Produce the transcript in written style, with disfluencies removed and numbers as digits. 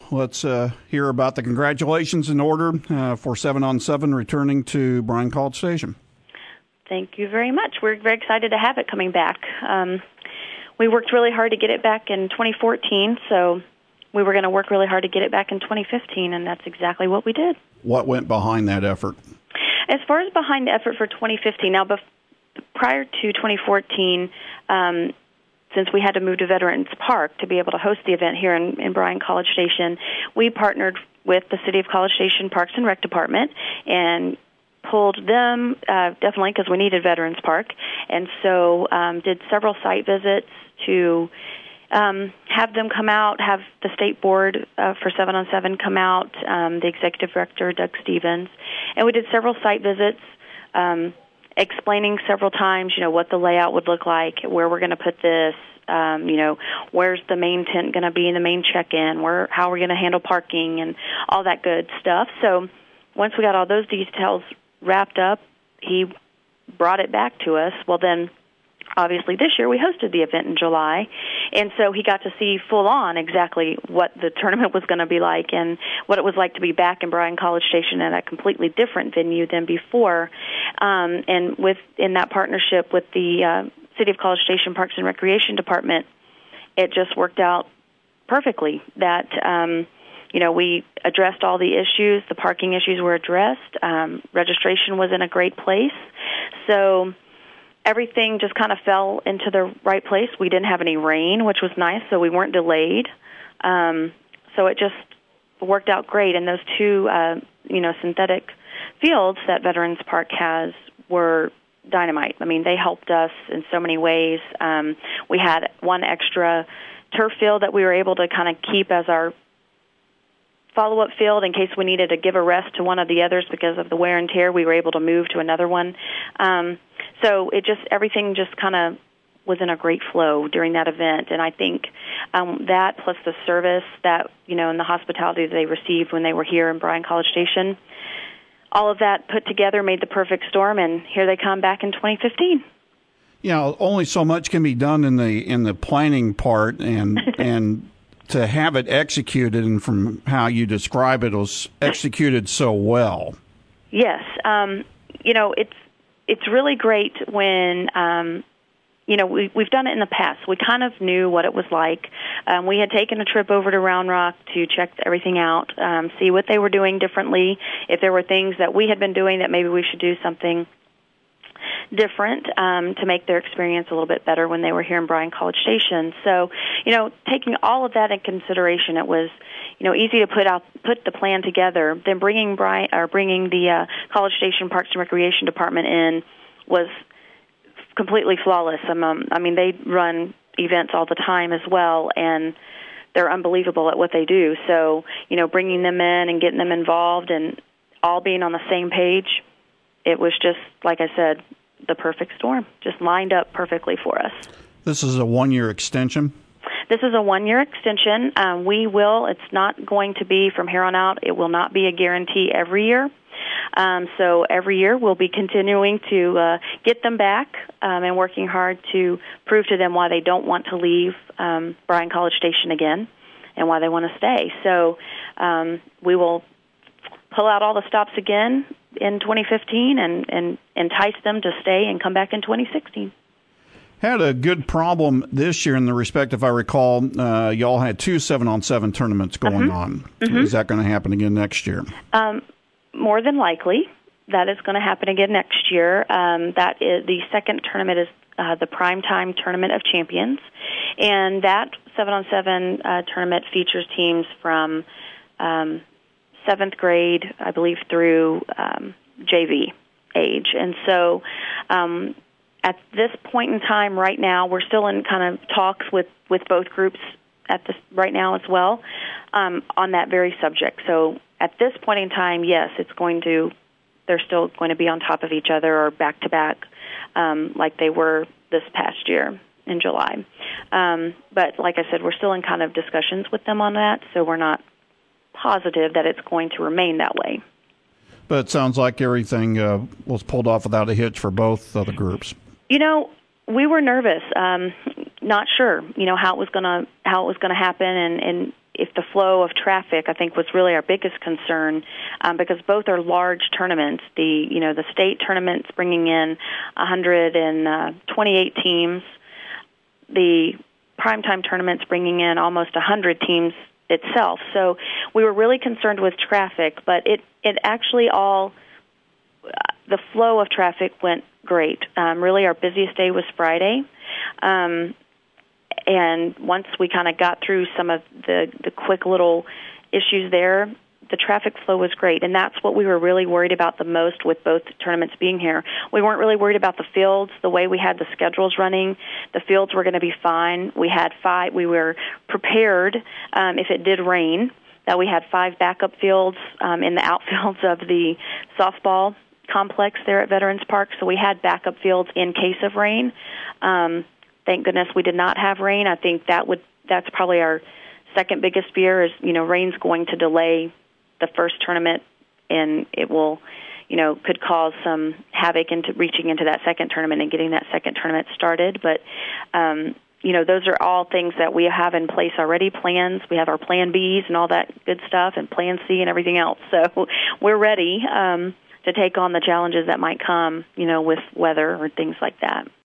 Let's hear about the congratulations in order for 7-on-7 returning to Bryan College Station. Thank you very much. We're very excited to have it coming back. We worked really hard to get it back in 2014, so we were going to work really hard to get it back in 2015, and that's exactly what we did. What went behind that effort? As far as behind the effort for 2015, now prior to 2014, since we had to move to Veterans Park to be able to host the event here in Bryan College Station, we partnered with the City of College Station Parks and Rec Department and pulled them, definitely because we needed Veterans Park, and so did several site visits to have them come out, have the state board for 7-on-7 come out, the executive director, Doug Stevens, and we did several site visits, explaining several times, what the layout would look like, where we're going to put this, where's the main tent going to be, the main check-in, how we're going to handle parking, and all that good stuff. So once we got all those details wrapped up, he brought it back to us. Well, then, obviously, this year we hosted the event in July, and so he got to see full-on exactly what the tournament was going to be like and what it was like to be back in Bryan College Station at a completely different venue than before. And in that partnership with the City of College Station Parks and Recreation Department, it just worked out perfectly that we addressed all the issues. The parking issues were addressed. Registration was in a great place. So everything just kind of fell into the right place. We didn't have any rain, which was nice, so we weren't delayed. So it just worked out great. And those two, synthetic fields that Veterans Park has were dynamite. I mean, they helped us in so many ways. We had one extra turf field that we were able to kind of keep as our follow-up field in case we needed to give a rest to one of the others because of the wear and tear. We were able to move to another one. So everything just kind of was in a great flow during that event. And I think that plus the service that, and the hospitality that they received when they were here in Bryan College Station, all of that put together made the perfect storm, and here they come back in 2015. Only so much can be done in the planning part, and to have it executed, and from how you describe it, was executed so well. Yes. It's really great when, we've done it in the past. We kind of knew what it was like. We had taken a trip over to Round Rock to check everything out, see what they were doing differently, if there were things that we had been doing that maybe we should do something different to make their experience a little bit better when they were here in Bryan College Station. So, taking all of that in consideration, it was, easy to put the plan together. Then bringing the College Station Parks and Recreation Department in was completely flawless. They run events all the time as well, and they're unbelievable at what they do. So, bringing them in and getting them involved and all being on the same page, it was just, like I said, the perfect storm. Just lined up perfectly for us. This is a 1-year extension? This is a 1-year extension. It's not going to be from here on out, it will not be a guarantee every year. So every year we'll be continuing to get them back and working hard to prove to them why they don't want to leave Bryan College Station again and why they want to stay. So we will pull out all the stops again in 2015 and entice them to stay and come back in 2016. Had a good problem this year in the respect, if I recall, y'all had 2 7-on-7 tournaments going on. Mm-hmm. Is that going to happen again next year? More than likely, that is going to happen again next year. That is the second tournament is the Primetime Tournament of Champions, and that 7-on-7 tournament features teams from 7th grade, I believe, through JV age. And so at this point in time right now, we're still in kind of talks with both groups right now as well on that very subject. So at this point in time, yes, they're still going to be on top of each other or back-to-back like they were this past year in July. But like I said, we're still in kind of discussions with them on that, so we're not positive that it's going to remain that way. But it sounds like everything was pulled off without a hitch for both of the groups. We were nervous, not sure, how it was going to happen, and if the flow of traffic, I think, was really our biggest concern, because both are large tournaments. The state tournament's bringing in 128 teams. The primetime tournament's bringing in almost 100 teams itself. So we were really concerned with traffic, but it actually the flow of traffic went great. Really, our busiest day was Friday. And once we kind of got through some of the quick little issues there, the traffic flow was great. And that's what we were really worried about the most with both tournaments being here. We weren't really worried about the fields, the way we had the schedules running. The fields were going to be fine. We were prepared if it did rain, that we had 5 backup fields in the outfields of the softball complex there at Veterans Park. So we had backup fields in case of rain. Thank goodness we did not have rain. I think that's probably our second biggest fear is, rain's going to delay the first tournament, and it will, could cause some havoc into reaching into that second tournament and getting that second tournament started. But, those are all things that we have in place already, plans. We have our Plan Bs and all that good stuff, and Plan C and everything else. So we're ready to take on the challenges that might come, with weather or things like that.